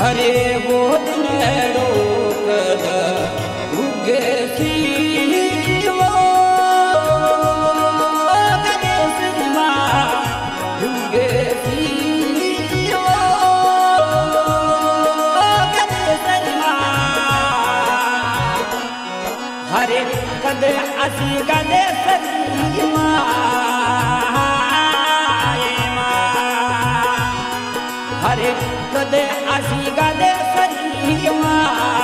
अरे वो दिन रोक उगे थी वो गणेश माँ उगे थी वो गणेश माँ हरे कद असी गणेश माँ हरे कद असी गणेश माँ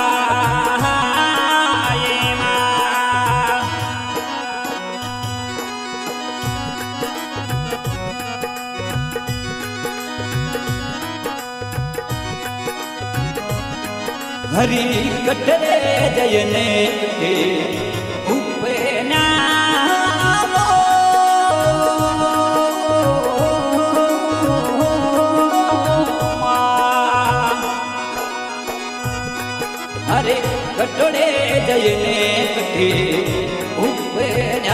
हरी कटरे जयने के उपना हरे कटरे जयने के उपना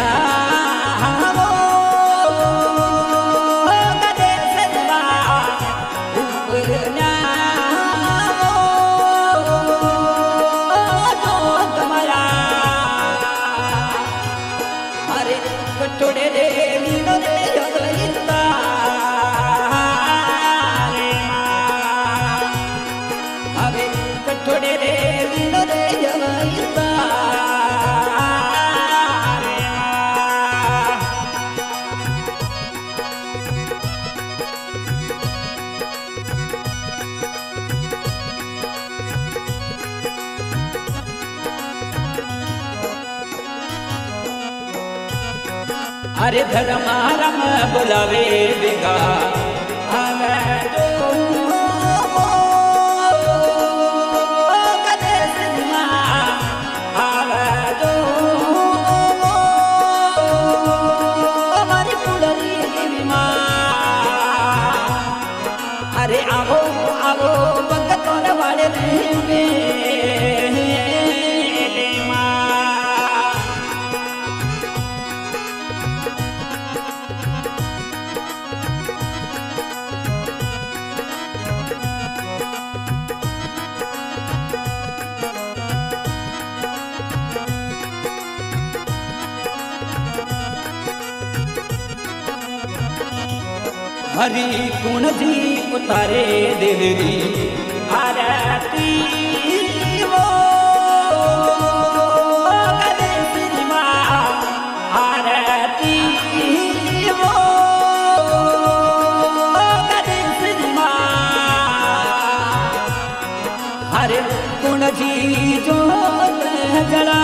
कटोरे रे मीनो रे जगलिता रे माँ अबे कटोरे रे मीनो रे जगलिता रे माँ अरे धर्मारम बुलावे बेगा आवे जो गणेश माँ आवे जो हमारी पुडरी की माँ अरे आवो आवो भगतों वाले रहेंगे हरी कुण जी उतारे देवरी आरती वो गणेश माँ आरती वो गणेश माँ हरे कुण जी जो जला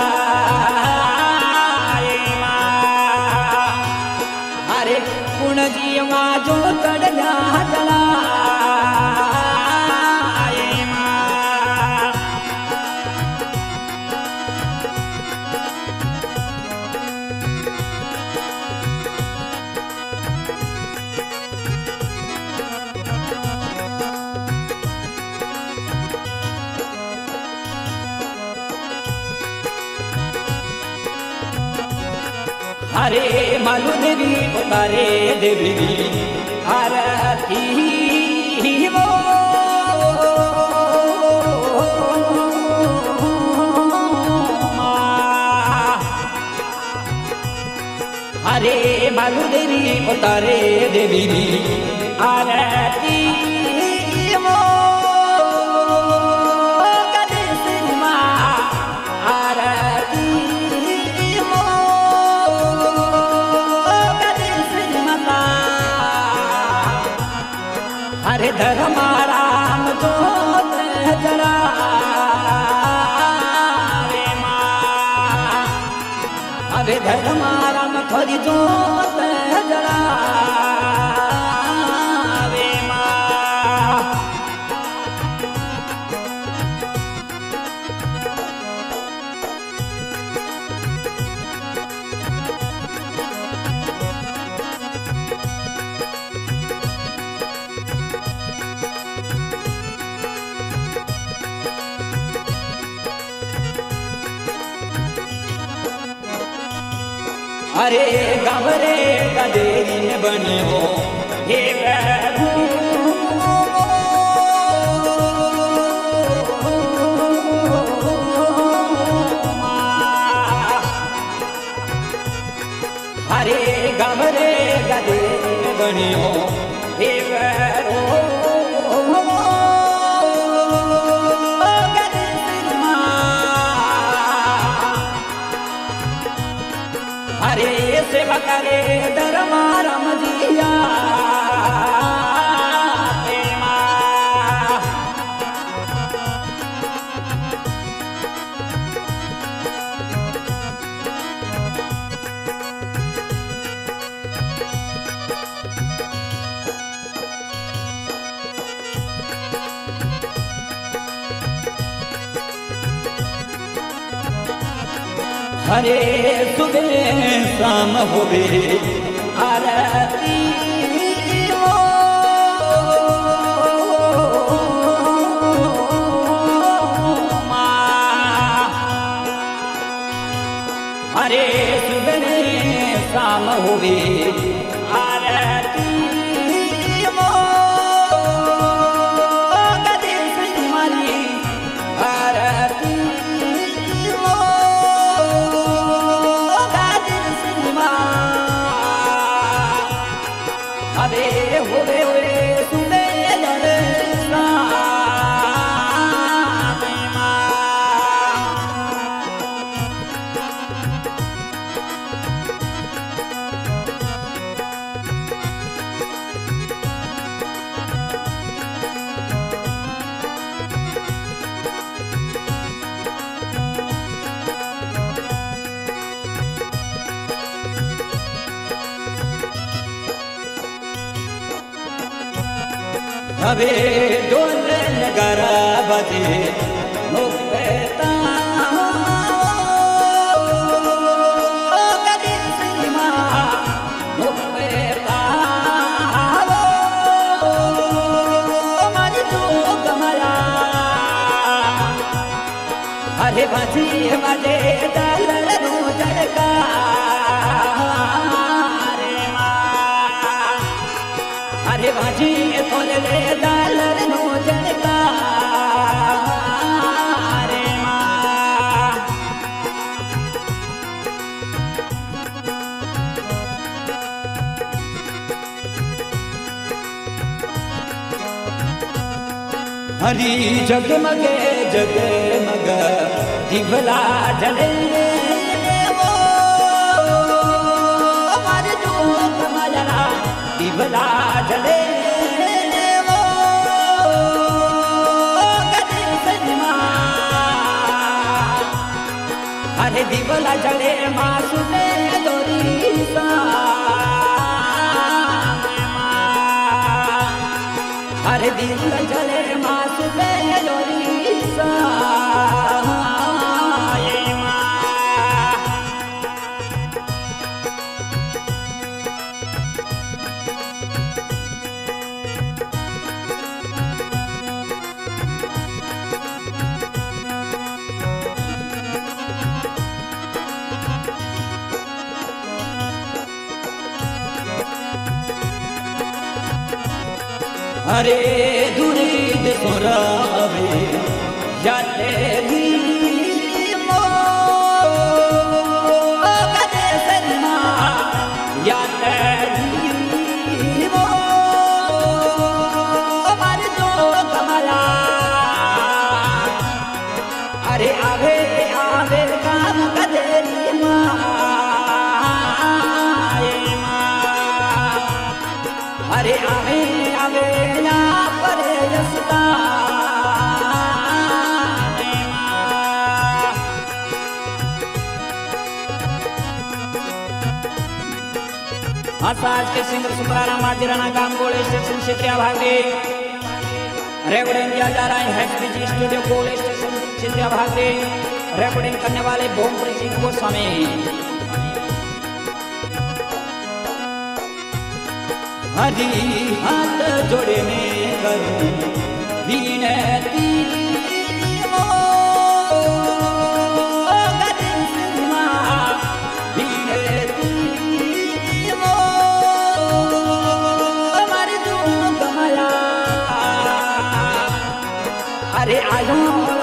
जी माँ जो तड़ना जला हरे मालू देवी उतारे देवी आरती वो हरे मालू देवी उतारे देवी आरती वो गणेश माँ आरती हरे धर्माराम जोत जला रे माँ हरे धर्माराम थोड़ी जोत जला रे माँ अरे गवरे कदेरी बनियो हे हरे सेवा करे दरबारम जिया हरे सुबह शाम होवे आरती हो हरे सुबह शाम होवे आरती हो गदे से मारी आरती हवे डोल नगारा बजे मुक्ता गदे सिमा मुक्ता मारी तो कमला हरे बाजी बजे दलर नो जड़का हरे बाजी थोले ले दालर नो जड़का रे माँ हरी जगमगे जगमग दिवला जले वो हमारे जो कमला दिवला जले हरे दिवला जले मासु में दोरी सा हरे दिवला जले मासु में दोरी सा हरे दुरीद सोरावे जाते भी मो गदे सरमा जाते भी मो मर दो कमला अरे आवे आवे काम कदेरी माँ अरे आवे आवे आज के सिंगर सुब्राराम माजीराना गामगोले स्टेशन क्षेत्रीय भागे रिकॉर्डिंग किया जा रहा है एसपीजी स्टूडियो गोले स्टेशन क्षेत्रीय भागे रिकॉर्डिंग करने वाले भोमपुरी सिंह गोस्वामी हरी हाथ जोड़े में करूं विनती अरे आयो